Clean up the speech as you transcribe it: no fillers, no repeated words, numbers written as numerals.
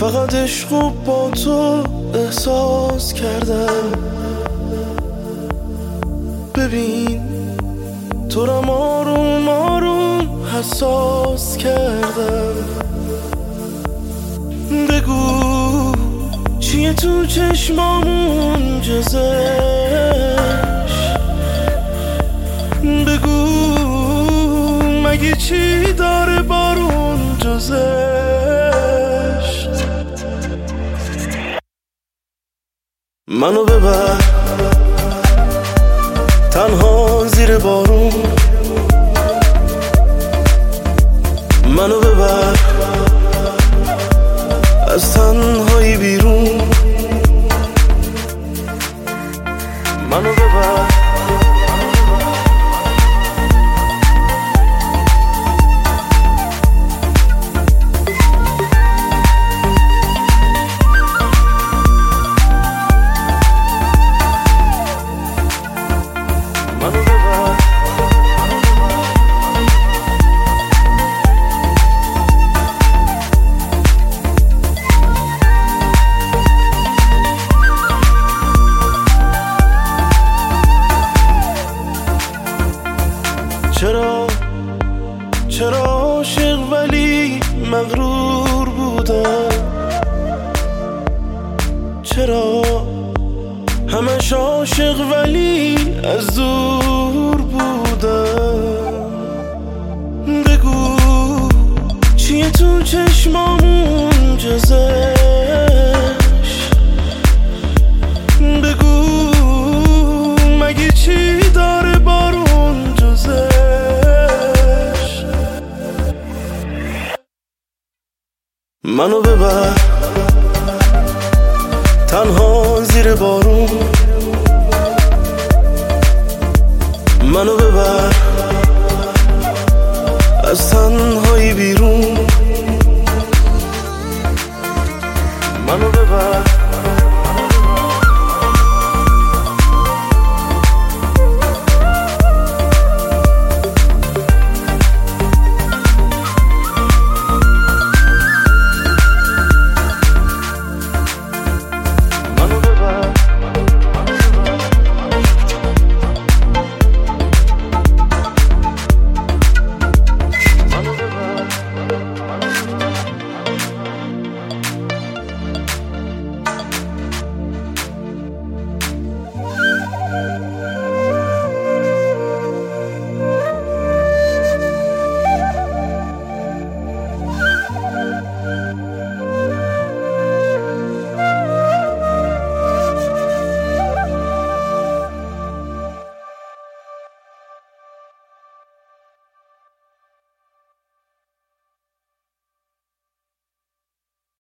فقط عشقو با تو احساس کردم. ببین تو رم آروم آروم حساس کردم. بگو چیه تو چشمامون جزش، بگو مگه چی داره بارون جزش. منو ببر تنها زیر بارون، منو ببر از تنهایی بیرون، منو ببر چرا عاشق ولی مغرور بودم، چرا همش عاشق ولی از دور بودم. بگو چیه تو چشمامون جزش، بگو مگه چی داره بارون جزش. منو ببر تنها زیر بارون،